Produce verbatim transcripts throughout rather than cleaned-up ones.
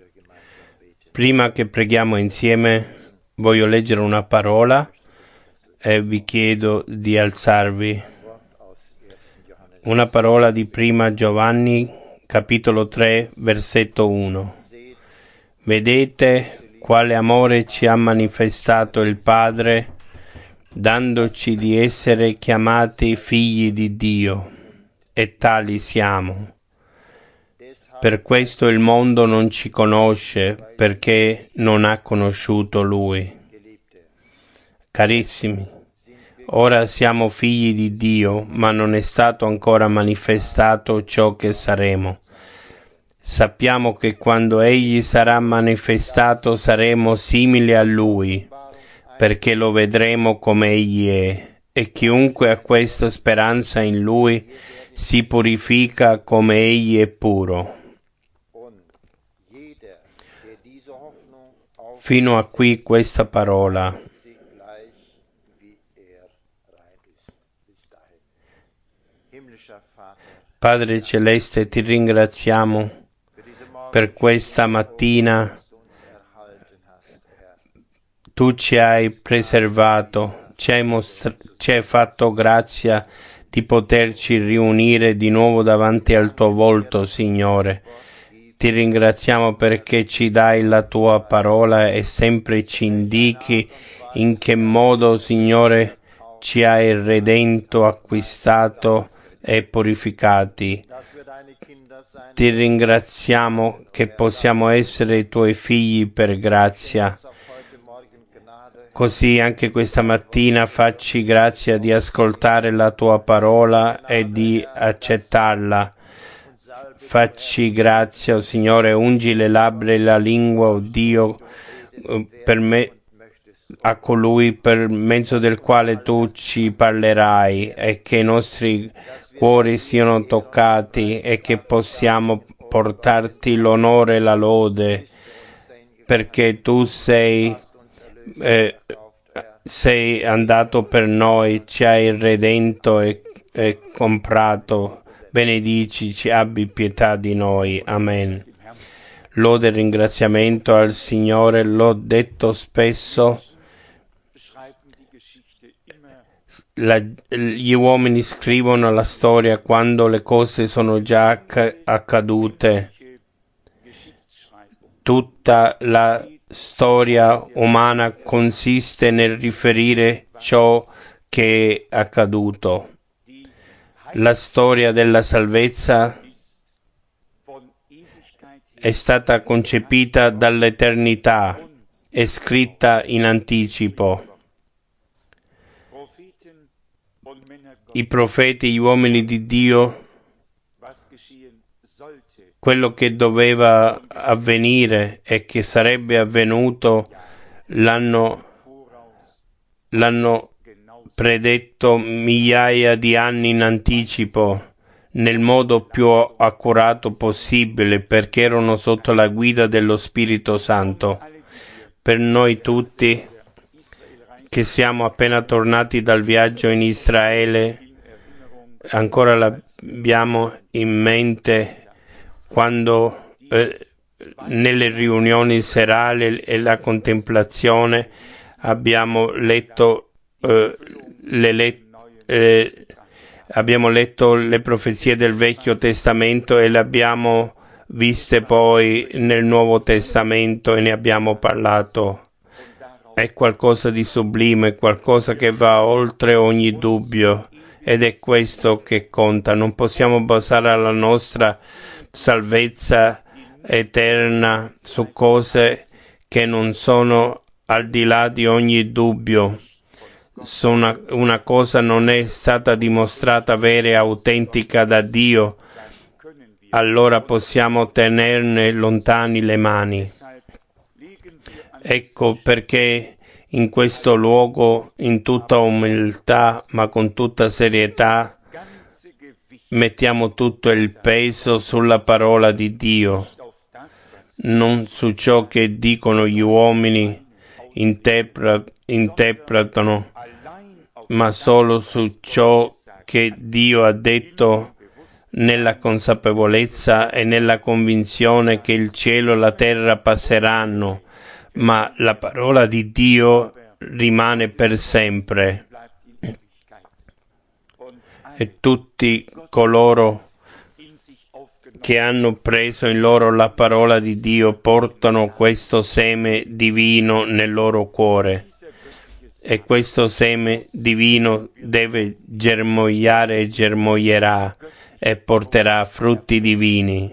Prima che preghiamo insieme, voglio leggere una parola e vi chiedo di alzarvi. Una parola di prima Giovanni, capitolo tre, versetto uno. Vedete quale amore ci ha manifestato il Padre, dandoci di essere chiamati figli di Dio, e tali siamo. Per questo il mondo non ci conosce, perché non ha conosciuto Lui. Carissimi, ora siamo figli di Dio, ma non è stato ancora manifestato ciò che saremo. Sappiamo che quando Egli sarà manifestato saremo simili a Lui, perché lo vedremo come Egli è, e chiunque ha questa speranza in Lui si purifica come Egli è puro. Fino a qui questa parola. Padre Celeste, ti ringraziamo per questa mattina. Tu ci hai preservato, ci hai, mostra- ci hai fatto grazia di poterci riunire di nuovo davanti al tuo volto, Signore. Ti ringraziamo perché ci dai la tua parola e sempre ci indichi in che modo, Signore, ci hai redento, acquistato e purificati. Ti ringraziamo che possiamo essere i tuoi figli per grazia. Così anche questa mattina facci grazia di ascoltare la tua parola e di accettarla. Facci grazia, oh Signore, ungi le labbra e la lingua, oh Dio, per me, a colui per mezzo del quale tu ci parlerai, e che i nostri cuori siano toccati e che possiamo portarti l'onore e la lode, perché tu sei, eh, sei andato per noi, ci hai redento e, e comprato. Benedicici, abbi pietà di noi. Amen. Lode e ringraziamento al Signore, l'ho detto spesso. La, gli uomini scrivono la storia quando le cose sono già acc- accadute. Tutta la storia umana consiste nel riferire ciò che è accaduto. La storia della salvezza è stata concepita dall'eternità e scritta in anticipo. I profeti, gli uomini di Dio, quello che doveva avvenire e che sarebbe avvenuto, l'hanno, l'hanno predetto migliaia di anni in anticipo, nel modo più accurato possibile, perché erano sotto la guida dello Spirito Santo. Per noi tutti che siamo appena tornati dal viaggio in Israele, ancora l'abbiamo in mente quando eh, nelle riunioni serali e la contemplazione abbiamo letto eh, le let- eh, abbiamo letto le profezie del Vecchio Testamento e le abbiamo viste poi nel Nuovo Testamento e ne abbiamo parlato. È qualcosa di sublime, qualcosa che va oltre ogni dubbio, ed è questo che conta. Non possiamo basare la nostra salvezza eterna su cose che non sono al di là di ogni dubbio. Se una, una cosa non è stata dimostrata vera e autentica da Dio, allora possiamo tenerne lontani le mani. Ecco perché in questo luogo, in tutta umiltà, ma con tutta serietà, mettiamo tutto il peso sulla parola di Dio, non su ciò che dicono gli uomini, interpre- interpretano, ma solo su ciò che Dio ha detto nella consapevolezza e nella convinzione che il cielo e la terra passeranno, ma la parola di Dio rimane per sempre. E tutti coloro che hanno preso in loro la parola di Dio portano questo seme divino nel loro cuore, e questo seme divino deve germogliare e germoglierà e porterà frutti divini.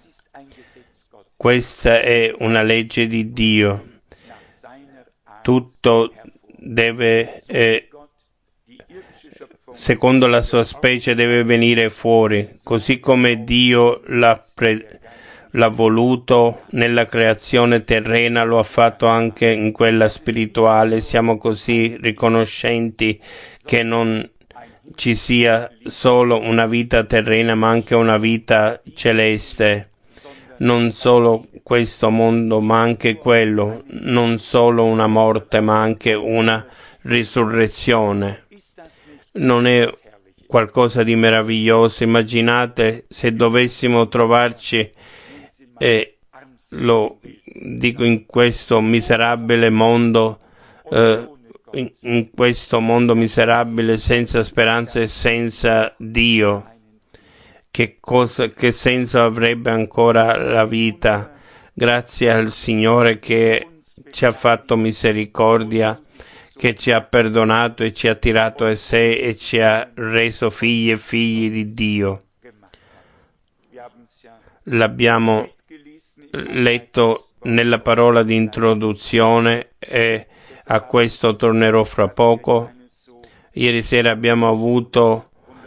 Questa è una legge di Dio. Tutto deve, eh, secondo la sua specie, deve venire fuori, così come Dio l'ha, pre- l'ha voluto nella creazione terrena, lo ha fatto anche in quella spirituale. Siamo così riconoscenti che non ci sia solo una vita terrena, ma anche una vita celeste. Non solo questo mondo, ma anche quello. Non solo una morte, ma anche una risurrezione. Non è qualcosa di meraviglioso? Immaginate se dovessimo trovarci, e lo dico, in questo miserabile mondo, eh, in, in questo mondo miserabile, senza speranza e senza Dio. Che cosa, che senso avrebbe ancora la vita? Grazie al Signore che ci ha fatto misericordia, che ci ha perdonato e ci ha tirato a sé e ci ha reso figli e figli di Dio. L'abbiamo letto nella parola di introduzione e a questo tornerò fra poco. Ieri sera abbiamo avuto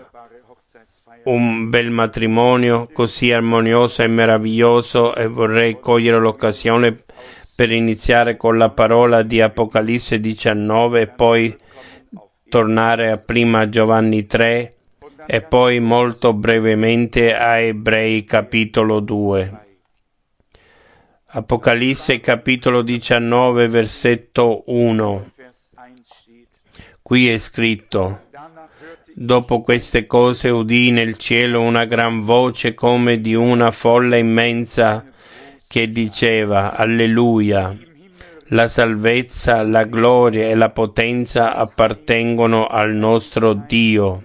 un bel matrimonio così armonioso e meraviglioso, e vorrei cogliere l'occasione per iniziare con la parola di Apocalisse diciannove e poi tornare a prima Giovanni tre e poi molto brevemente a Ebrei capitolo due. Apocalisse capitolo diciannove versetto uno. Qui è scritto: dopo queste cose udì nel cielo una gran voce come di una folla immensa che diceva: Alleluia! La salvezza, la gloria e la potenza appartengono al nostro Dio,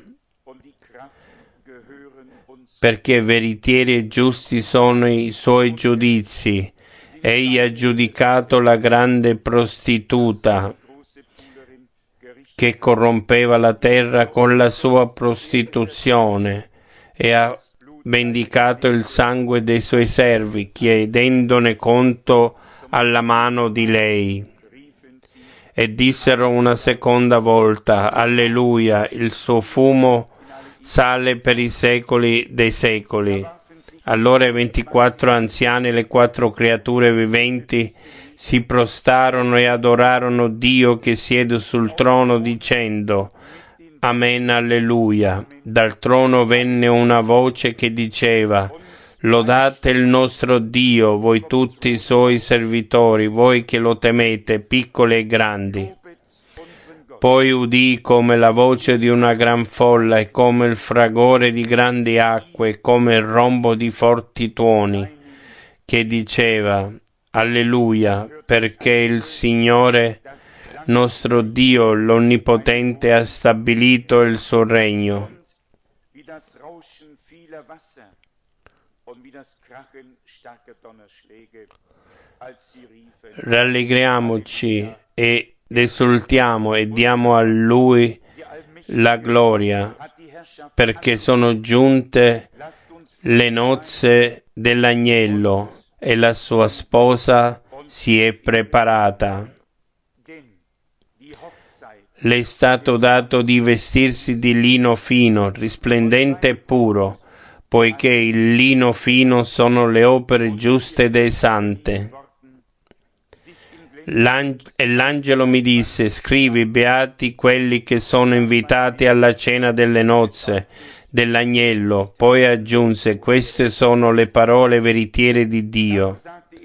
perché veritieri e giusti sono i suoi giudizi. Egli ha giudicato la grande prostituta che corrompeva la terra con la sua prostituzione, e ha vendicato il sangue dei suoi servi, chiedendone conto alla mano di lei. E dissero una seconda volta: Alleluia! Il suo fumo sale per i secoli dei secoli. Allora i ventiquattro anziani e le quattro creature viventi si prostarono e adorarono Dio che siede sul trono, dicendo: Amen, alleluia. Dal trono venne una voce che diceva: Lodate il nostro Dio, voi tutti i suoi servitori, voi che lo temete, piccoli e grandi. Poi udii come la voce di una gran folla, e come il fragore di grandi acque, e come il rombo di forti tuoni, che diceva: Alleluia, perché il Signore nostro Dio, l'Onnipotente, ha stabilito il suo regno. Rallegriamoci ed esultiamo e diamo a Lui la gloria, perché sono giunte le nozze dell'agnello e la sua sposa si è preparata. Le è stato dato di vestirsi di lino fino, risplendente e puro, poiché il lino fino sono le opere giuste dei santi. L'ang- e l'angelo mi disse: scrivi, beati quelli che sono invitati alla cena delle nozze dell'agnello. Poi aggiunse: queste sono le parole veritiere di Dio.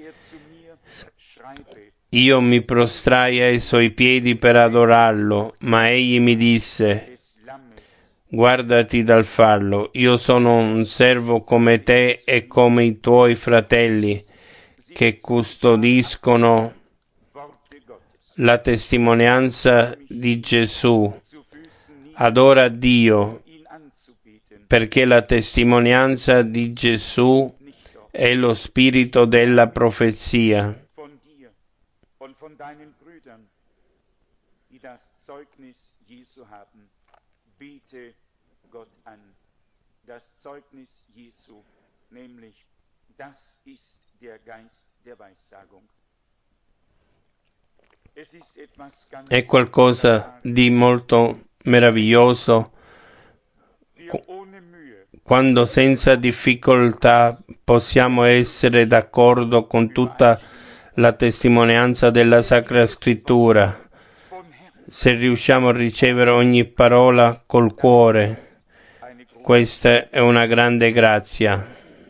Io mi prostrai ai suoi piedi per adorarlo, ma egli mi disse: guardati dal farlo. Io sono un servo come te e come i tuoi fratelli che custodiscono la testimonianza di Gesù. Adora Dio, perché la testimonianza di Gesù è lo spirito della profezia. Das Zeugnis Jesu, nämlich das ist der Geist der Weissagung. È qualcosa di molto meraviglioso quando senza difficoltà possiamo essere d'accordo con tutta la testimonianza della Sacra Scrittura, se riusciamo a ricevere ogni parola col cuore. Questa è una grande grazia.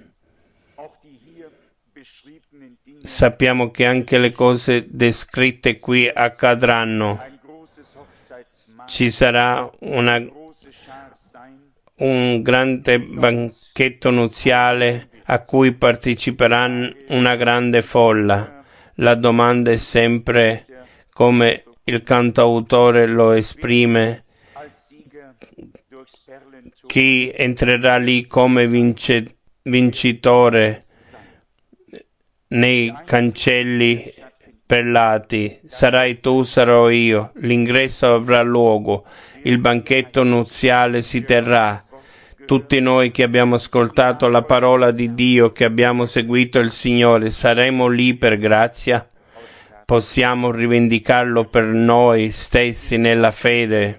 Sappiamo che anche le cose descritte qui accadranno. Ci sarà una, un grande banchetto nuziale a cui parteciperà una grande folla. La domanda è sempre, come il cantautore lo esprime, chi entrerà lì come vince, vincitore nei cancelli perlati? Sarai tu, sarò io. L'ingresso avrà luogo, il banchetto nuziale si terrà. Tutti noi che abbiamo ascoltato la parola di Dio, che abbiamo seguito il Signore, saremo lì per grazia. Possiamo rivendicarlo per noi stessi nella fede,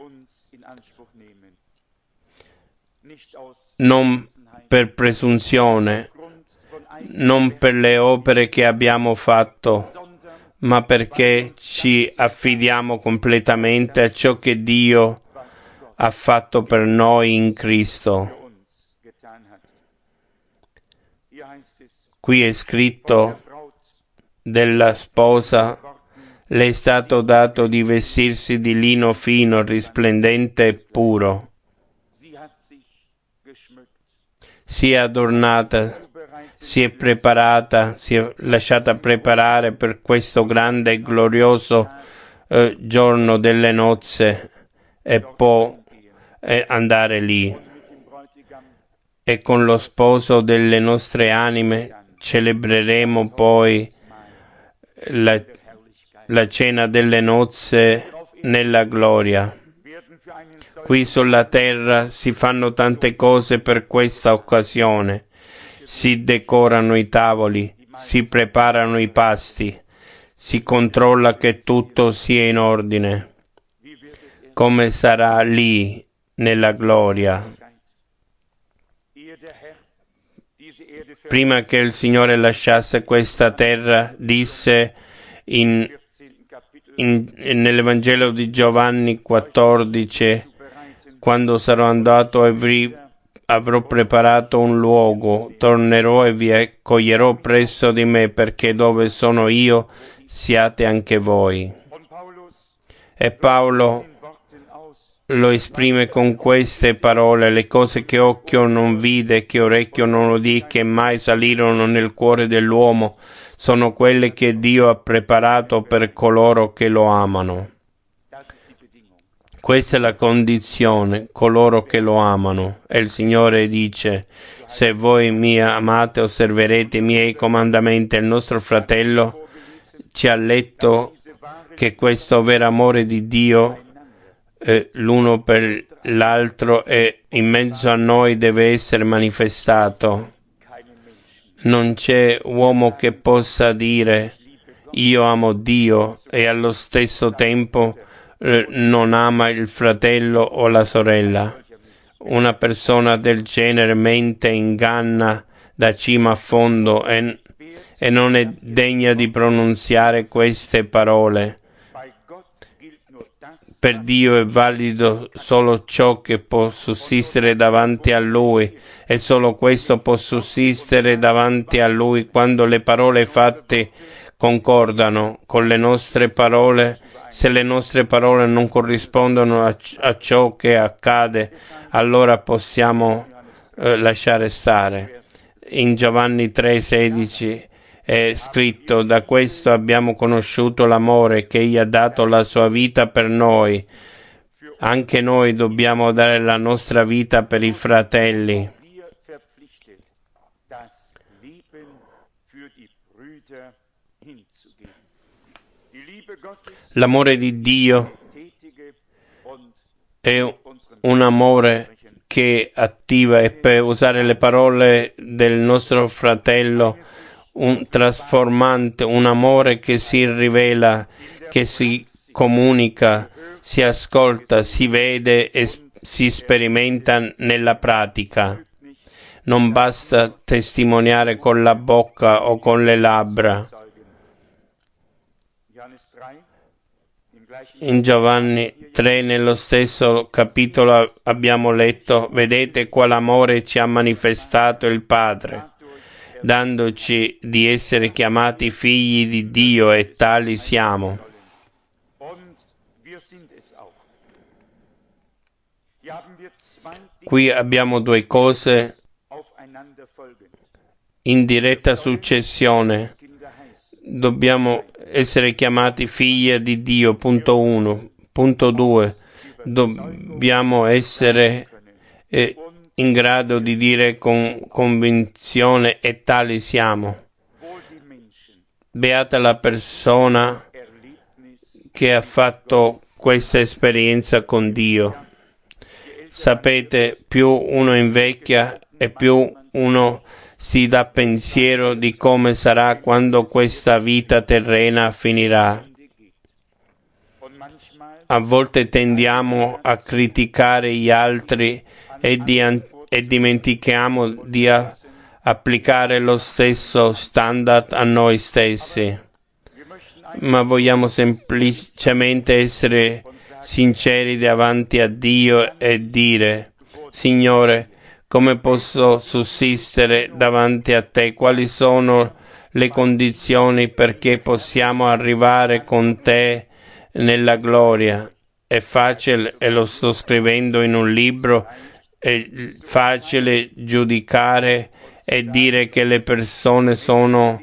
non per presunzione, non per le opere che abbiamo fatto, ma perché ci affidiamo completamente a ciò che Dio ha fatto per noi in Cristo. Qui è scritto della sposa, le è stato dato di vestirsi di lino fino, risplendente e puro. Si è adornata, si è preparata, si è lasciata preparare per questo grande e glorioso eh, giorno delle nozze e può eh, andare lì. E con lo sposo delle nostre anime celebreremo poi la, la cena delle nozze nella gloria. Qui sulla terra si fanno tante cose per questa occasione. Si decorano i tavoli, si preparano i pasti, si controlla che tutto sia in ordine. Come sarà lì nella gloria? Prima che il Signore lasciasse questa terra, disse in, in, nell'Evangelo di Giovanni quattordici, quando sarò andato e vi avrò preparato un luogo, tornerò e vi accoglierò presso di me, perché dove sono io siate anche voi. E Paolo lo esprime con queste parole: le cose che occhio non vide, che orecchio non udì, che mai salirono nel cuore dell'uomo, sono quelle che Dio ha preparato per coloro che lo amano. Questa è la condizione, coloro che lo amano. E il Signore dice: se voi mi amate, osserverete i miei comandamenti. Il nostro fratello ci ha letto che questo vero amore di Dio, eh, l'uno per l'altro e in mezzo a noi, deve essere manifestato. Non c'è uomo che possa dire io amo Dio e allo stesso tempo non ama il fratello o la sorella. Una persona del genere mente e inganna da cima a fondo e, e non è degna di pronunziare queste parole. Per Dio è valido solo ciò che può sussistere davanti a Lui, e solo questo può sussistere davanti a Lui quando le parole fatte concordano con le nostre parole, Se le nostre parole non corrispondono a, a ciò che accade, allora possiamo eh, lasciare stare. In Giovanni tre sedici è scritto: da questo abbiamo conosciuto l'amore, che Egli ha dato la sua vita per noi. Anche noi dobbiamo dare la nostra vita per i fratelli. L'amore di Dio è un amore che attiva, e per usare le parole del nostro fratello, un trasformante, un amore che si rivela, che si comunica, si ascolta, si vede e si sperimenta nella pratica. Non basta testimoniare con la bocca o con le labbra. In Giovanni tre, nello stesso capitolo, abbiamo letto: vedete quale amore ci ha manifestato il Padre, dandoci di essere chiamati figli di Dio, e tali siamo. Qui abbiamo due cose in diretta successione. Dobbiamo essere chiamati figli di Dio, punto uno. Punto due. Dobbiamo essere eh, in grado di dire con convinzione: e tali siamo. Beata la persona che ha fatto questa esperienza con Dio. Sapete, più uno invecchia e più uno si dà pensiero di come sarà quando questa vita terrena finirà. A volte tendiamo a criticare gli altri e, di, e dimentichiamo di a, applicare lo stesso standard a noi stessi. Ma vogliamo semplicemente essere sinceri davanti a Dio e dire: Signore, come posso sussistere davanti a te? Quali sono le condizioni perché possiamo arrivare con te nella gloria? È facile, e lo sto scrivendo in un libro, è facile giudicare e dire che le persone sono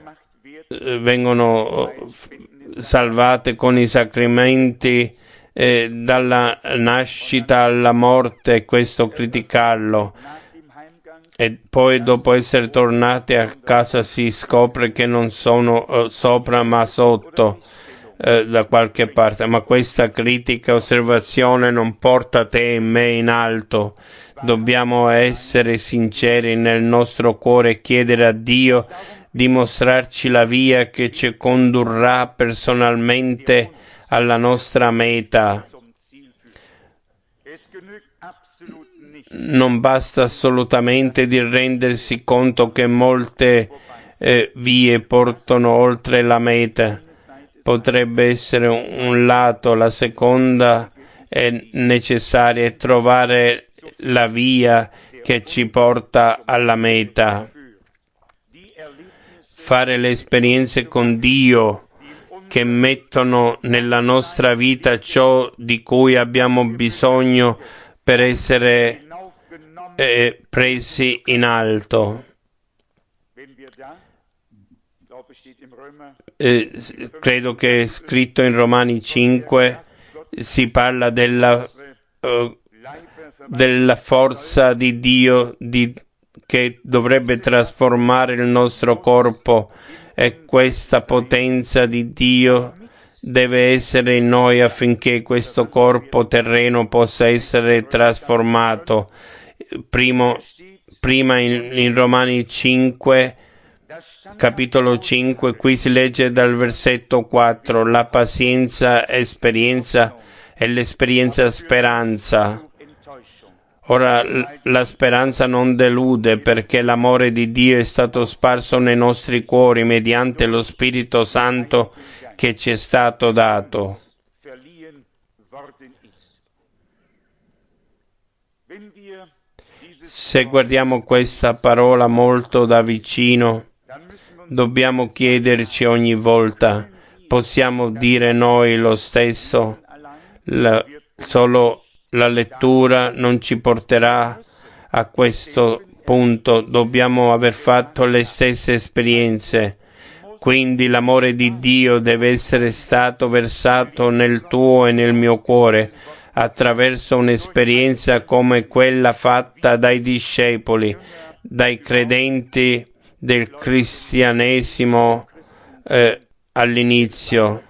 vengono salvate con i sacramenti eh, dalla nascita alla morte, questo criticarlo, e poi dopo essere tornati a casa si scopre che non sono eh, sopra ma sotto eh, da qualche parte. Ma questa critica osservazione non porta te e me in alto. Dobbiamo essere sinceri nel nostro cuore e chiedere a Dio di mostrarci la via che ci condurrà personalmente alla nostra meta. Non basta assolutamente di rendersi conto che molte eh, vie portano oltre la meta. Potrebbe essere un, un lato, la seconda è necessaria, è trovare la via che ci porta alla meta. Fare le esperienze con Dio che mettono nella nostra vita ciò di cui abbiamo bisogno per essere eh, presi in alto. Eh, credo che è scritto in Romani cinque, si parla della, uh, della forza di Dio di, che dovrebbe trasformare il nostro corpo, e questa potenza di Dio deve essere in noi affinché questo corpo terreno possa essere trasformato. Primo, prima in, in Romani cinque, capitolo cinque, qui si legge dal versetto quattro: la pazienza esperienza e l'esperienza speranza. Ora la speranza non delude, perché l'amore di Dio è stato sparso nei nostri cuori mediante lo Spirito Santo che ci è stato dato. Se guardiamo questa parola molto da vicino, dobbiamo chiederci ogni volta: possiamo dire noi lo stesso. La, solo la lettura non ci porterà a questo punto, dobbiamo aver fatto le stesse esperienze. Quindi l'amore di Dio deve essere stato versato nel tuo e nel mio cuore attraverso un'esperienza come quella fatta dai discepoli, dai credenti del cristianesimo eh, all'inizio.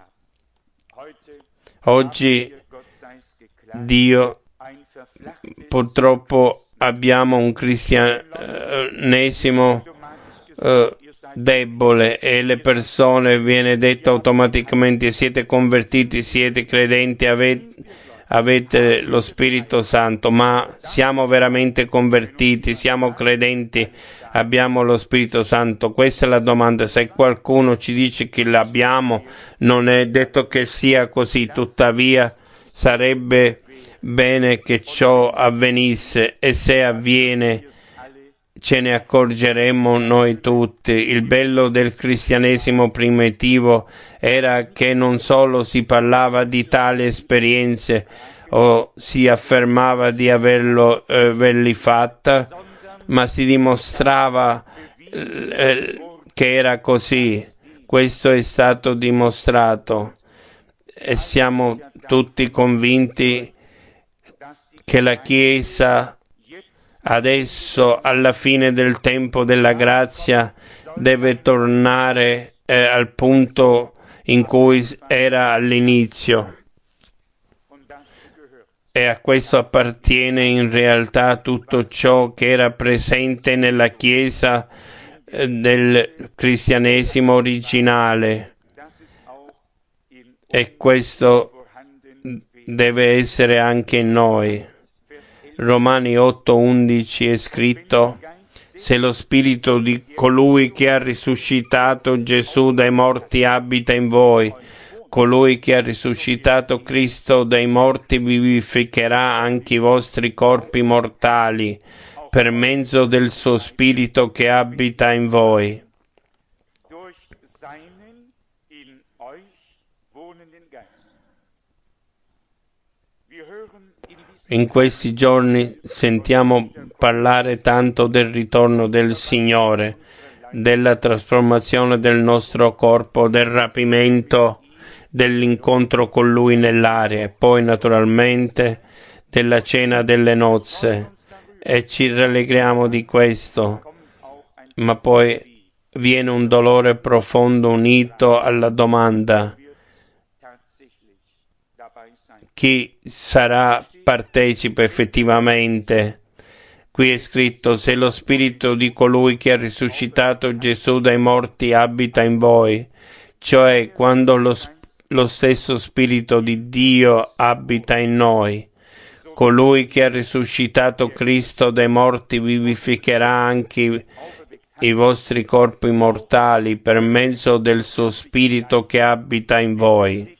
Oggi Dio, purtroppo abbiamo un cristianesimo eh, debole e le persone viene detto automaticamente: siete convertiti, siete credenti, avete, avete lo Spirito Santo. Ma siamo veramente convertiti, siamo credenti, abbiamo lo Spirito Santo? Questa è la domanda. Se qualcuno ci dice che l'abbiamo, non è detto che sia così, tuttavia sarebbe bene che ciò avvenisse, e se avviene ce ne accorgeremo noi tutti. Il bello del cristianesimo primitivo era che non solo si parlava di tali esperienze o si affermava di averlo, eh, averli fatta, ma si dimostrava eh, che era così. Questo è stato dimostrato e siamo tutti convinti che la Chiesa adesso, alla fine del tempo della grazia, deve tornare eh, al punto in cui era all'inizio. E a questo appartiene in realtà tutto ciò che era presente nella Chiesa eh, del cristianesimo originale. E questo deve essere anche in noi. Romani otto undici è scritto: se lo spirito di colui che ha risuscitato Gesù dai morti abita in voi, colui che ha risuscitato Cristo dai morti vivificherà anche i vostri corpi mortali per mezzo del suo spirito che abita in voi. In questi giorni sentiamo parlare tanto del ritorno del Signore, della trasformazione del nostro corpo, del rapimento, dell'incontro con Lui nell'aria e poi naturalmente della cena delle nozze, e ci rallegriamo di questo, ma poi viene un dolore profondo unito alla domanda: chi sarà partecipe effettivamente? Qui è scritto: se lo spirito di colui che ha risuscitato Gesù dai morti abita in voi, cioè quando lo, lo stesso spirito di Dio abita in noi. Colui che ha risuscitato Cristo dai morti vivificherà anche i, i vostri corpi mortali per mezzo del suo spirito che abita in voi.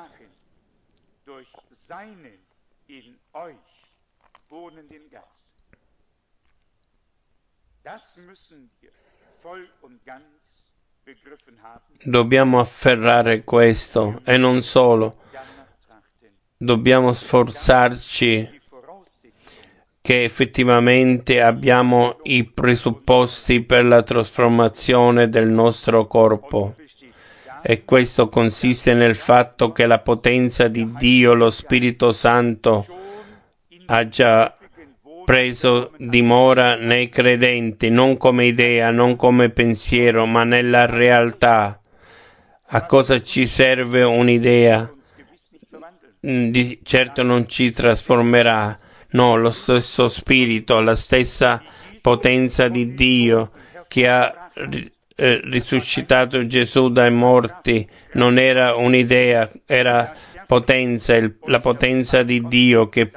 Dobbiamo afferrare questo, e non solo, dobbiamo sforzarci che effettivamente abbiamo i presupposti per la trasformazione del nostro corpo. E questo consiste nel fatto che la potenza di Dio, lo Spirito Santo, ha già preso dimora nei credenti, non come idea, non come pensiero, ma nella realtà. A cosa ci serve un'idea? Di certo non ci trasformerà. No, lo stesso Spirito, la stessa potenza di Dio che ha eh, risuscitato Gesù dai morti non era un'idea, era potenza, il, la potenza di Dio che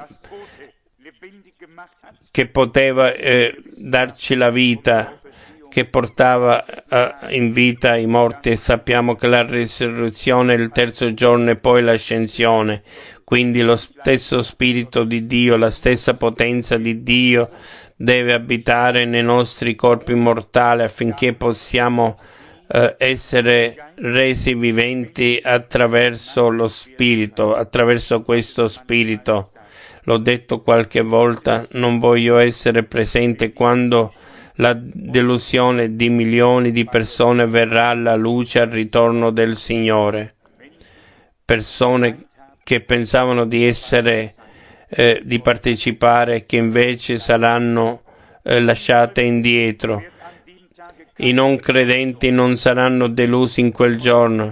che poteva eh, darci la vita, che portava eh, in vita i morti, e sappiamo che la risurrezione è il terzo giorno e poi l'ascensione. Quindi lo stesso Spirito di Dio, la stessa potenza di Dio deve abitare nei nostri corpi mortali affinché possiamo eh, essere resi viventi attraverso lo Spirito, attraverso questo Spirito. L'ho detto qualche volta, non voglio essere presente quando la delusione di milioni di persone verrà alla luce al ritorno del Signore. Persone che pensavano di essere, eh, di partecipare, che invece saranno eh, lasciate indietro. I non credenti non saranno delusi in quel giorno.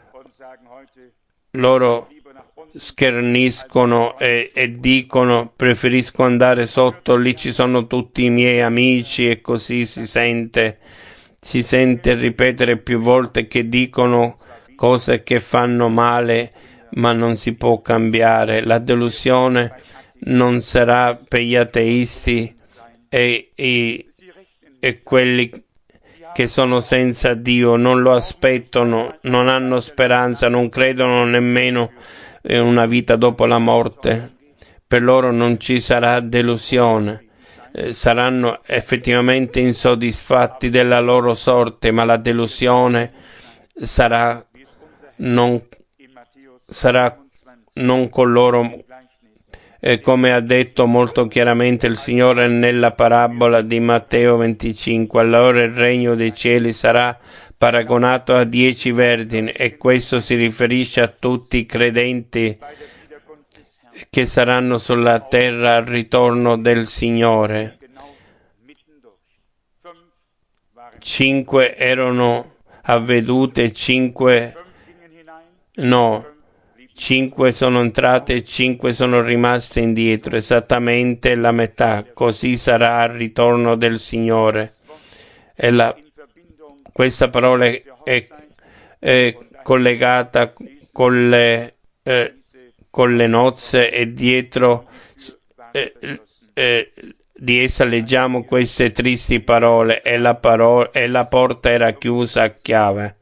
Loro scherniscono e, e dicono: preferisco andare sotto, lì ci sono tutti i miei amici, e così si sente, si sente ripetere più volte che dicono cose che fanno male, ma non si può cambiare. La delusione non sarà per gli ateisti e, e, e quelli che sono senza Dio, non lo aspettano, non hanno speranza, non credono nemmeno in una vita dopo la morte. Per loro non ci sarà delusione, eh, saranno effettivamente insoddisfatti della loro sorte, ma la delusione sarà non, sarà non con loro. E come ha detto molto chiaramente il Signore nella parabola di Matteo venticinque, allora il regno dei cieli sarà paragonato a dieci vergini, e questo si riferisce a tutti i credenti che saranno sulla terra al ritorno del Signore. Cinque erano avvedute, cinque no. Cinque sono entrate e cinque sono rimaste indietro, esattamente la metà. Così sarà al ritorno del Signore. E la, questa parola è, è collegata con le, eh, con le nozze, e dietro eh, eh, di essa leggiamo queste tristi parole: e la, parola, e la porta era chiusa a chiave.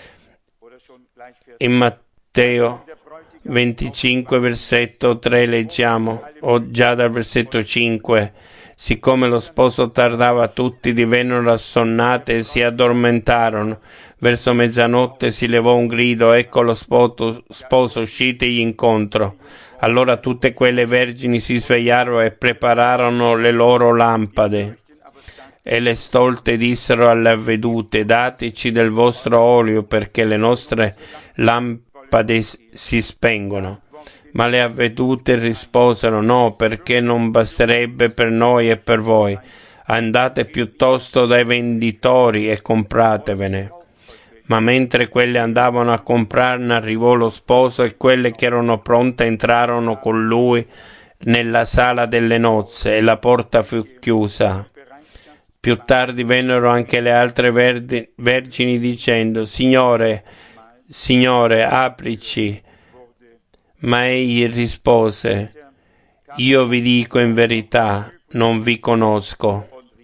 In Matteo venticinque versetto tre leggiamo, o già dal versetto cinque: siccome lo sposo tardava, tutti divennero assonnati e si addormentarono. Verso mezzanotte si levò un grido: ecco lo sposo, sposo uscitegli incontro. Allora tutte quelle vergini si svegliarono e prepararono le loro lampade. E le stolte dissero alle avvedute: dateci del vostro olio, perché le nostre lampade si spengono. Ma le avvedute risposero: no, perché non basterebbe per noi e per voi. Andate piuttosto dai venditori e compratevene. Ma mentre quelle andavano a comprarne, arrivò lo sposo, e quelle che erano pronte entrarono con lui nella sala delle nozze, e la porta fu chiusa. Più tardi vennero anche le altre verdi, vergini dicendo: Signore, Signore, aprici. Ma egli rispose: io vi dico in verità, non vi conosco.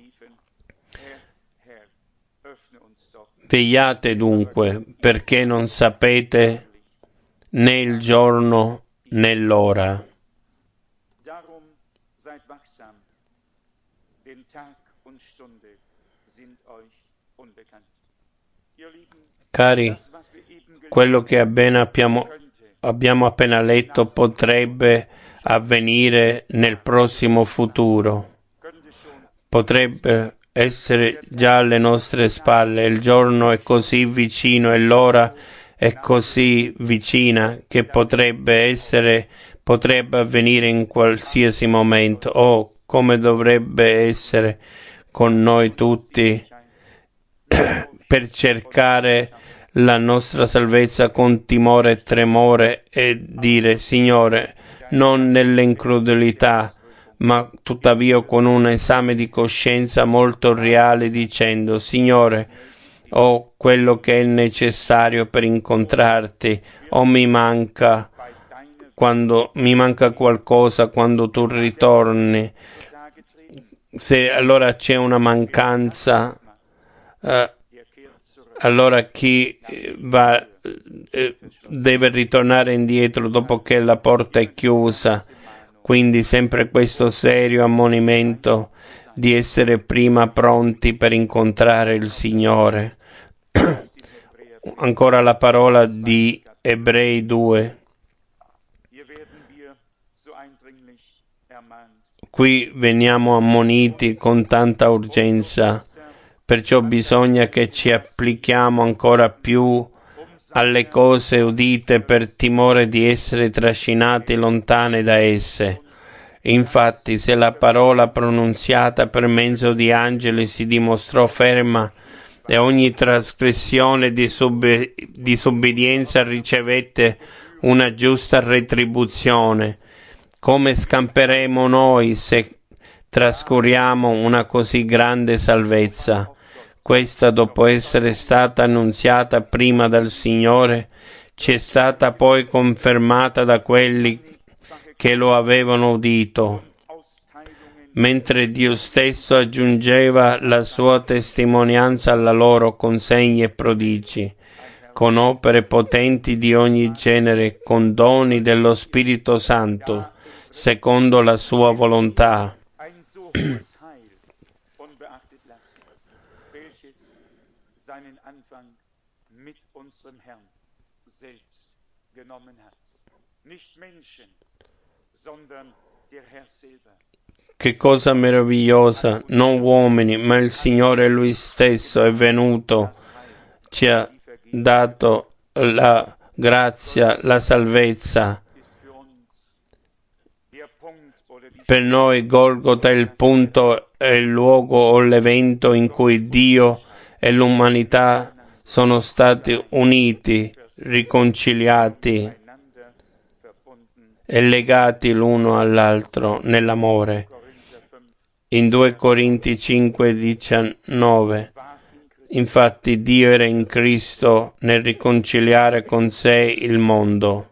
Vegliate dunque, perché non sapete né il giorno né l'ora. Cari, quello che abbiamo, abbiamo appena letto potrebbe avvenire nel prossimo futuro. Potrebbe essere già alle nostre spalle. Il giorno è così vicino e l'ora è così vicina che potrebbe essere, potrebbe avvenire in qualsiasi momento. Oh, come dovrebbe essere con noi tutti per cercare la nostra salvezza con timore e tremore, e dire: Signore, non nell'incredulità, ma tuttavia con un esame di coscienza molto reale, dicendo: Signore, ho quello che è necessario per incontrarti, o mi manca quando mi manca qualcosa quando tu ritorni. Se allora c'è una mancanza, eh, allora chi va eh, deve ritornare indietro dopo che la porta è chiusa. Quindi sempre questo serio ammonimento di essere prima pronti per incontrare il Signore. ancora la parola di Ebrei due. Qui veniamo ammoniti con tanta urgenza, perciò bisogna che ci applichiamo ancora più alle cose udite per timore di essere trascinati lontane da esse. Infatti, se la parola pronunziata per mezzo di angeli si dimostrò ferma e ogni trasgressione di subbe- disobbedienza ricevette una giusta retribuzione, come scamperemo noi se trascuriamo una così grande salvezza? Questa, dopo essere stata annunziata prima dal Signore, ci è stata poi confermata da quelli che lo avevano udito, mentre Dio stesso aggiungeva la sua testimonianza alla loro con segni e prodigi, con opere potenti di ogni genere, con doni dello Spirito Santo, secondo la sua volontà. Che cosa meravigliosa, non uomini, ma il Signore Lui stesso è venuto, ci ha dato la grazia, la salvezza. Per noi Golgota è il punto, è il luogo o l'evento in cui Dio e l'umanità sono stati uniti, riconciliati e legati l'uno all'altro nell'amore. In due Corinti cinque diciannove, infatti Dio era in Cristo nel riconciliare con sé il mondo.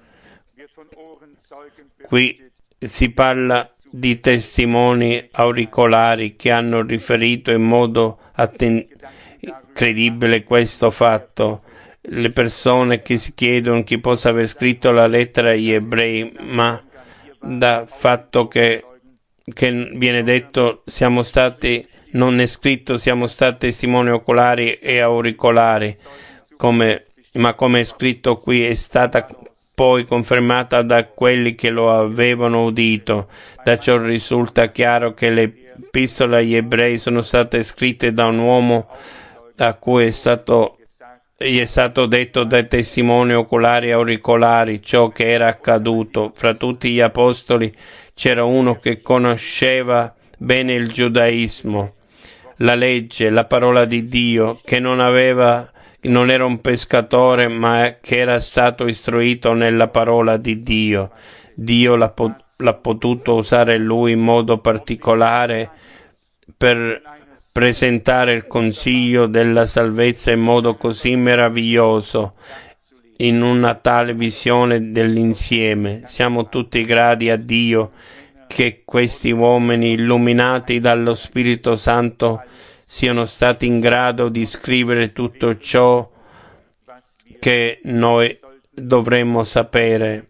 Qui si parla di testimoni auricolari che hanno riferito in modo atten- credibile questo fatto. Le persone che si chiedono chi possa aver scritto la lettera agli ebrei, ma da fatto che, che viene detto siamo stati, non è scritto siamo stati testimoni oculari e auricolari, come, ma come è scritto qui è stata poi confermata da quelli che lo avevano udito. Da ciò risulta chiaro che le epistole agli ebrei sono state scritte da un uomo a cui è stato gli è stato detto dai testimoni oculari e auricolari ciò che era accaduto. Fra tutti gli apostoli c'era uno che conosceva bene il giudaismo, la legge, la parola di Dio, che non aveva, non era un pescatore, ma che era stato istruito nella parola di Dio. Dio l'ha, po- l'ha potuto usare lui in modo particolare per presentare il consiglio della salvezza in modo così meraviglioso, in una tale visione dell'insieme. Siamo tutti grati a Dio che questi uomini illuminati dallo Spirito Santo siano stati in grado di scrivere tutto ciò che noi dovremmo sapere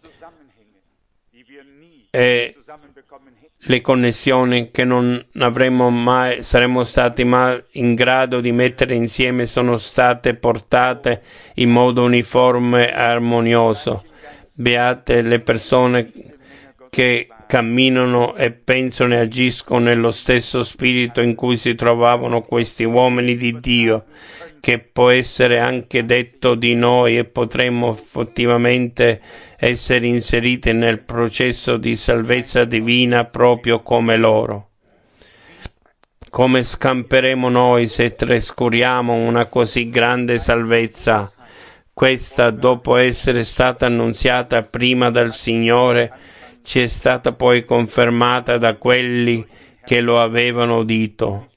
e le connessioni che non avremmo mai, saremmo stati mai in grado di mettere insieme sono state portate in modo uniforme e armonioso. Beate le persone che camminano e pensano e agiscono nello stesso spirito in cui si trovavano questi uomini di Dio, che può essere anche detto di noi e potremmo effettivamente essere inseriti nel processo di salvezza divina proprio come loro. Come scamperemo noi se trascuriamo una così grande salvezza? Questa, dopo essere stata annunziata prima dal Signore, ci è stata poi confermata da quelli che lo avevano udito.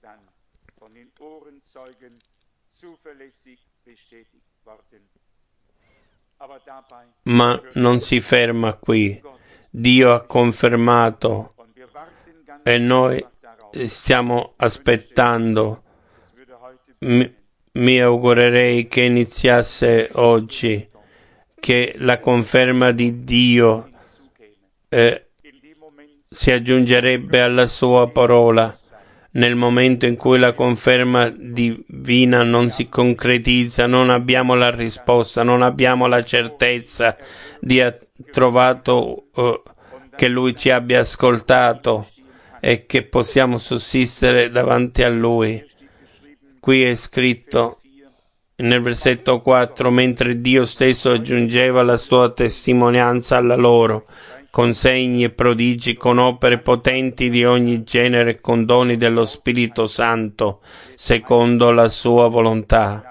Ma non si ferma qui. Dio ha confermato e noi stiamo aspettando. Mi, mi augurerei che iniziasse oggi, che la conferma di Dio eh, si aggiungerebbe alla sua parola. nel momento in cui la conferma divina non si concretizza, non abbiamo la risposta, non abbiamo la certezza di aver trovato uh, che Lui ci abbia ascoltato e che possiamo sussistere davanti a Lui. Qui è scritto nel versetto quattro, mentre Dio stesso aggiungeva la sua testimonianza alla loro, con segni e prodigi, con opere potenti di ogni genere e con doni dello Spirito Santo, secondo la sua volontà.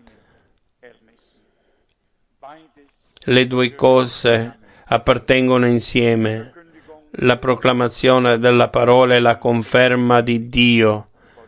Le due cose appartengono insieme, la proclamazione della parola e la conferma di Dio.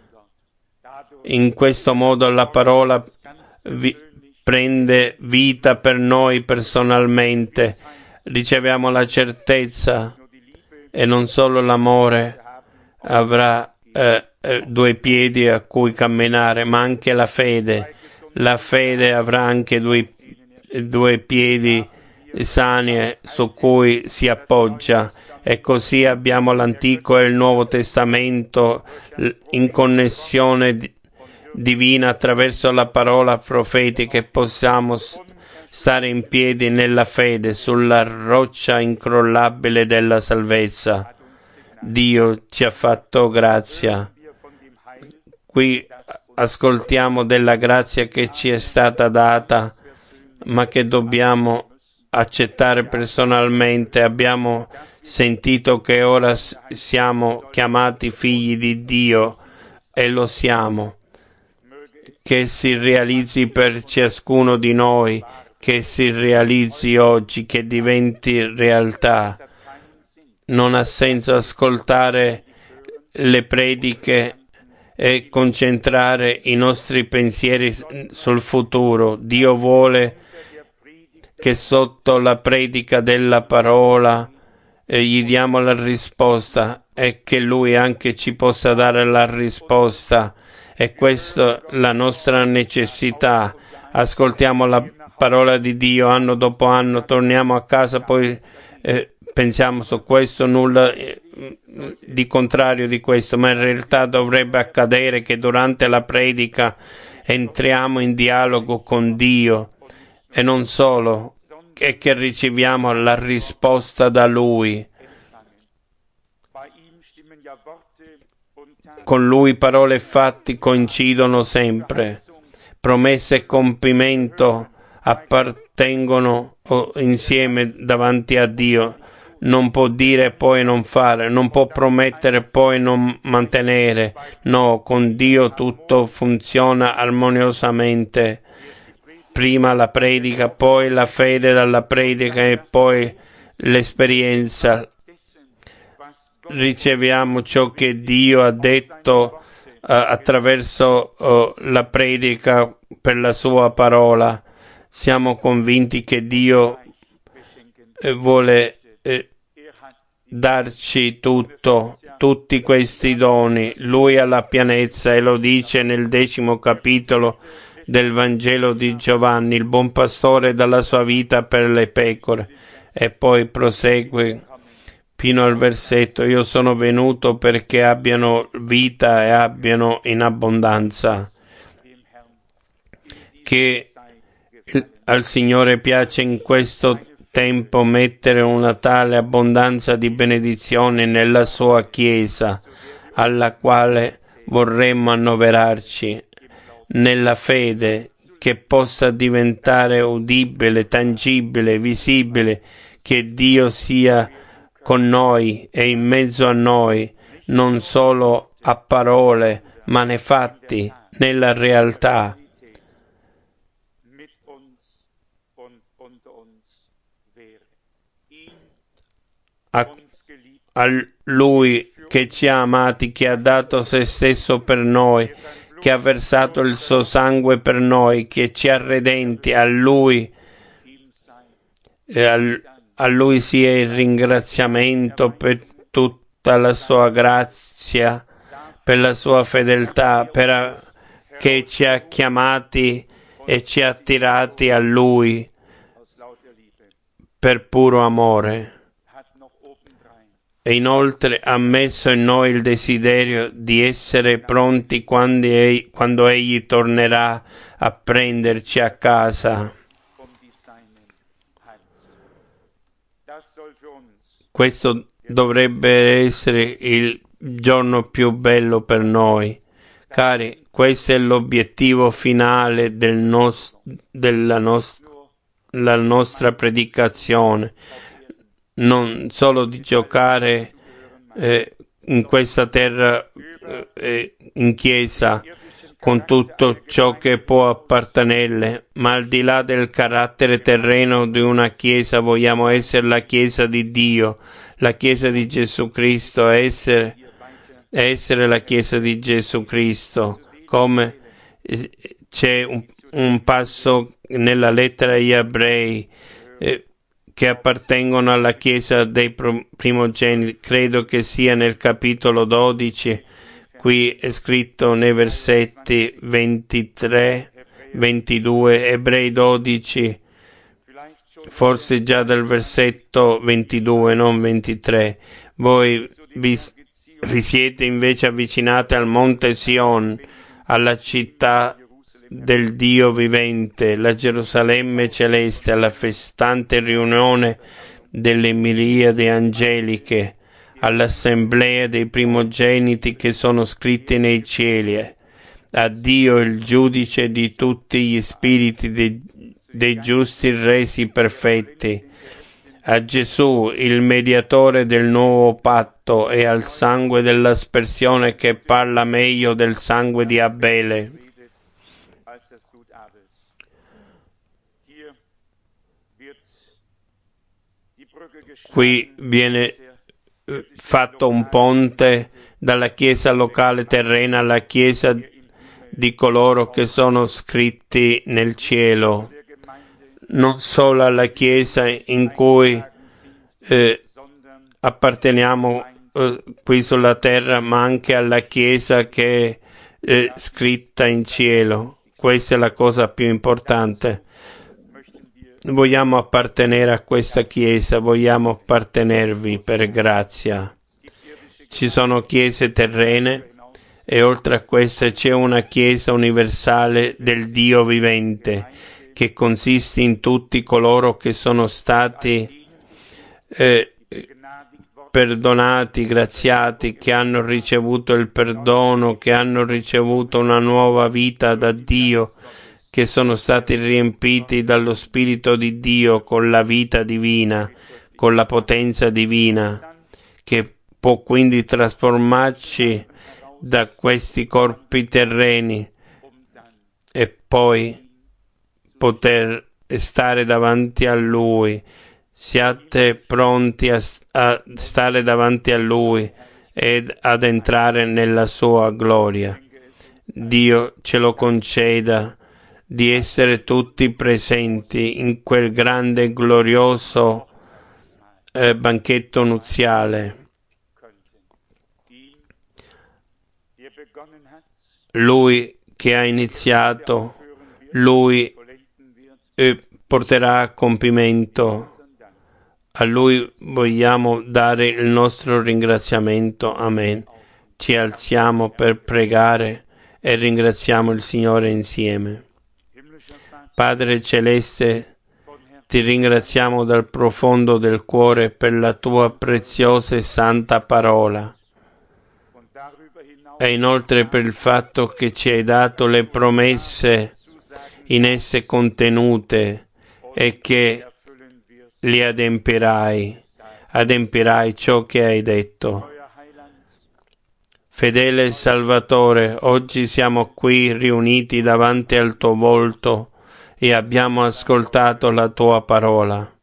In questo modo la parola vi- prende vita per noi personalmente, riceviamo la certezza e non solo l'amore avrà eh, eh, due piedi a cui camminare, ma anche la fede. La fede avrà anche due, due piedi sani su cui si appoggia. E così abbiamo l'Antico e il Nuovo Testamento in connessione di, divina attraverso la parola profetica e possiamo stare in piedi nella fede sulla roccia incrollabile della salvezza. Dio ci ha fatto grazia. Qui ascoltiamo della grazia che ci è stata data, ma che dobbiamo accettare personalmente. Abbiamo sentito che ora siamo chiamati figli di Dio e lo siamo. Che si realizzi per ciascuno di noi, che si realizzi oggi, che diventi realtà. Non ha senso ascoltare le prediche e concentrare i nostri pensieri sul futuro. Dio vuole che sotto la predica della parola eh, gli diamo la risposta e che Lui anche ci possa dare la risposta. E questa è la nostra necessità. Ascoltiamo la parola di Dio anno dopo anno, torniamo a casa, poi eh, pensiamo su questo, nulla eh, di contrario di questo, ma in realtà dovrebbe accadere che durante la predica entriamo in dialogo con Dio e non solo, e che riceviamo la risposta da Lui. Con Lui parole e fatti coincidono sempre. Promesse e compimento appartengono insieme davanti a Dio. Non può dire e poi non fare, non può promettere e poi non mantenere. No, con Dio tutto funziona armoniosamente. Prima la predica, poi la fede dalla predica e poi l'esperienza. Riceviamo ciò che Dio ha detto uh, attraverso uh, la predica per la sua parola. Siamo convinti che Dio eh, vuole eh, darci tutto, tutti questi doni. Lui ha la pienezza e lo dice nel decimo capitolo del Vangelo di Giovanni, il buon pastore dà la sua vita per le pecore. E poi prosegue fino al versetto: io sono venuto perché abbiano vita e abbiano in abbondanza. Che al Signore piace in questo tempo mettere una tale abbondanza di benedizioni nella sua Chiesa, alla quale vorremmo annoverarci, nella fede, che possa diventare udibile, tangibile, visibile, che Dio sia con noi e in mezzo a noi, non solo a parole, ma nei fatti, nella realtà. A, a Lui che ci ha amati, che ha dato se stesso per noi, che ha versato il suo sangue per noi, che ci ha redenti, a Lui e a, a Lui sia il ringraziamento per tutta la sua grazia, per la sua fedeltà, per che ci ha chiamati e ci ha attirati a Lui per puro amore. e inoltre ha messo in noi il desiderio di essere pronti quando egli, quando egli tornerà a prenderci a casa. Questo dovrebbe essere il giorno più bello per noi. Cari, questo è l'obiettivo finale del nos- della nos- la nostra predicazione. Non solo di giocare eh, in questa terra, eh, in chiesa, con tutto ciò che può appartenerle, ma al di là del carattere terreno di una chiesa vogliamo essere la chiesa di Dio, la chiesa di Gesù Cristo, essere, essere la chiesa di Gesù Cristo, come eh, c'è un, un passo nella lettera agli ebrei eh, che appartengono alla chiesa dei primogeniti, credo che sia nel capitolo dodici. Qui è scritto nei versetti ventitré, ventidue, Ebrei dodici, forse già dal versetto ventidue, non ventitré. Voi vi, vi siete invece avvicinati al monte Sion, alla città del Dio vivente, la Gerusalemme celeste, alla festante riunione delle miriadi angeliche, all'assemblea dei primogeniti che sono scritti nei cieli, a Dio il giudice di tutti gli spiriti dei, dei giusti resi perfetti, a Gesù il mediatore del nuovo patto e al sangue dell'aspersione che parla meglio del sangue di Abele. Qui viene fatto un ponte dalla chiesa locale terrena alla chiesa di coloro che sono scritti nel cielo, non solo alla chiesa in cui eh, apparteniamo eh, qui sulla terra, ma anche alla chiesa che è eh, scritta in cielo. Questa è la cosa più importante. Vogliamo appartenere a questa chiesa, vogliamo appartenervi per grazia. Ci sono chiese terrene e oltre a questa c'è una chiesa universale del Dio vivente che consiste in tutti coloro che sono stati eh, perdonati, graziati, che hanno ricevuto il perdono, che hanno ricevuto una nuova vita da Dio, che sono stati riempiti dallo Spirito di Dio con la vita divina, con la potenza divina, che può quindi trasformarci da questi corpi terreni e poi poter stare davanti a Lui. Siate pronti a, a stare davanti a Lui ed ad entrare nella sua gloria. Dio ce lo conceda di essere tutti presenti in quel grande e glorioso eh, banchetto nuziale. Lui che ha iniziato, Lui eh, porterà a compimento. A Lui vogliamo dare il nostro ringraziamento. Amen. Ci alziamo per pregare e ringraziamo il Signore insieme. Padre Celeste, ti ringraziamo dal profondo del cuore per la tua preziosa e santa parola e inoltre per il fatto che ci hai dato le promesse in esse contenute e che li adempirai, adempirai ciò che hai detto. Fedele Salvatore, oggi siamo qui riuniti davanti al tuo volto e abbiamo ascoltato la tua parola.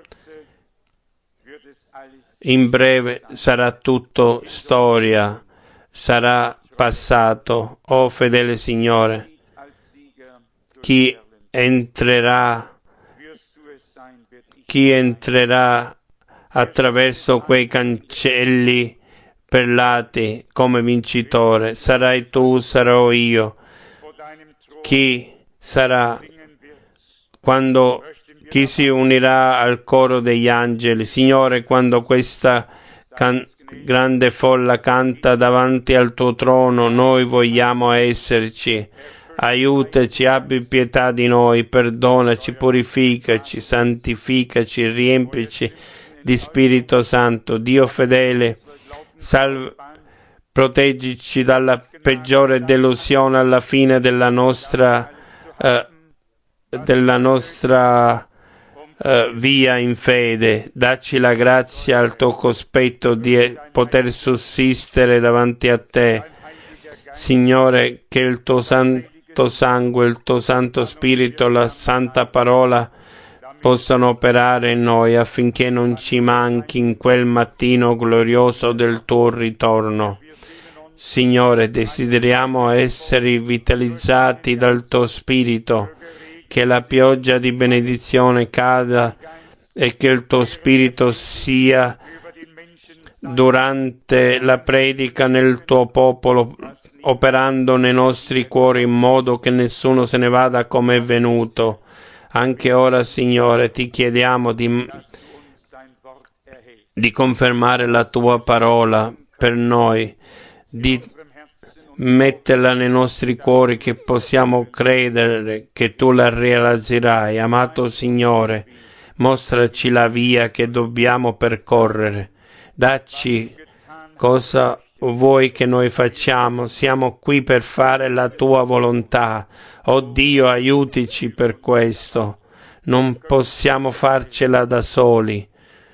In breve sarà tutto storia, sarà passato. Oh fedele Signore, chi entrerà, chi entrerà attraverso quei cancelli perlati come vincitore? Sarai tu, sarò io. Chi sarà quando chi si unirà al coro degli angeli? Signore, quando questa can- grande folla canta davanti al tuo trono, noi vogliamo esserci. Aiutaci, abbi pietà di noi, perdonaci, purificaci, santificaci, riempici di Spirito Santo. Dio fedele, salve, proteggici dalla peggiore delusione alla fine della nostra, eh, della nostra eh, via in fede. Dacci la grazia al tuo cospetto di poter sussistere davanti a te. Signore, che il tuo santo sangue, il tuo Santo Spirito, la Santa Parola possano operare in noi affinché non ci manchi in quel mattino glorioso del tuo ritorno. Signore, desideriamo essere vitalizzati dal tuo Spirito, che la pioggia di benedizione cada e che il tuo Spirito sia durante la predica nel tuo popolo, operando nei nostri cuori in modo che nessuno se ne vada come è venuto. Anche ora, Signore, ti chiediamo di, di confermare la tua parola per noi, di metterla nei nostri cuori, che possiamo credere che tu la realizzerai. Amato Signore, mostraci la via che dobbiamo percorrere. Dacci cosa vuoi che noi facciamo. Siamo qui per fare la tua volontà. Oh Dio, aiutici per questo. Non possiamo farcela da soli.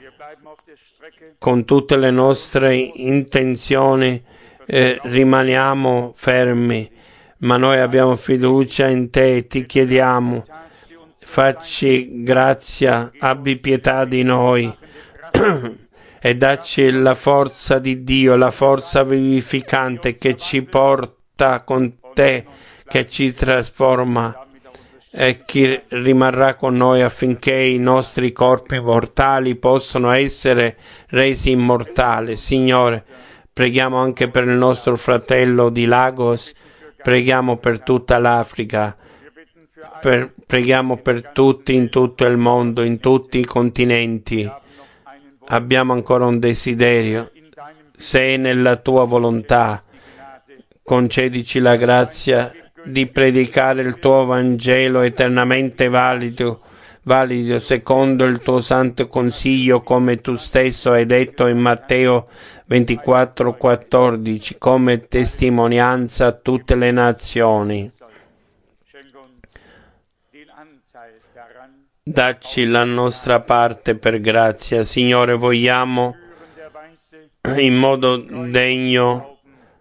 Con tutte le nostre intenzioni eh, rimaniamo fermi, ma noi abbiamo fiducia in te. Ti chiediamo, facci grazia, abbi pietà di noi e dacci la forza di Dio, la forza vivificante che ci porta con te, che ci trasforma e che rimarrà con noi affinché i nostri corpi mortali possano essere resi immortali. Signore, preghiamo anche per il nostro fratello di Lagos, preghiamo per tutta l'Africa, per, preghiamo per tutti in tutto il mondo, in tutti i continenti. Abbiamo ancora un desiderio. Se è nella tua volontà, concedici la grazia di predicare il tuo Vangelo eternamente valido, valido secondo il tuo santo consiglio, come tu stesso hai detto in Matteo ventiquattro quattordici, come testimonianza a tutte le nazioni. Dacci la nostra parte per grazia. Signore, vogliamo in modo degno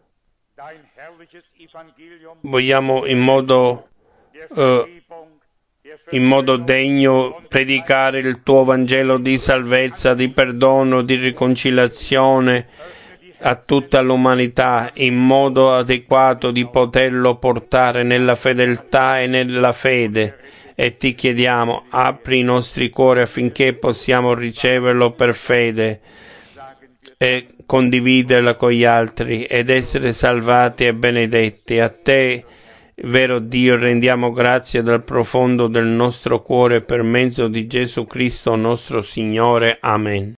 vogliamo in modo eh, in modo degno predicare il tuo Vangelo di salvezza, di perdono, di riconciliazione a tutta l'umanità, in modo adeguato di poterlo portare nella fedeltà e nella fede. E ti chiediamo, apri i nostri cuori affinché possiamo riceverlo per fede e condividerla con gli altri ed essere salvati e benedetti. A te, vero Dio, rendiamo grazie dal profondo del nostro cuore per mezzo di Gesù Cristo nostro Signore. Amen.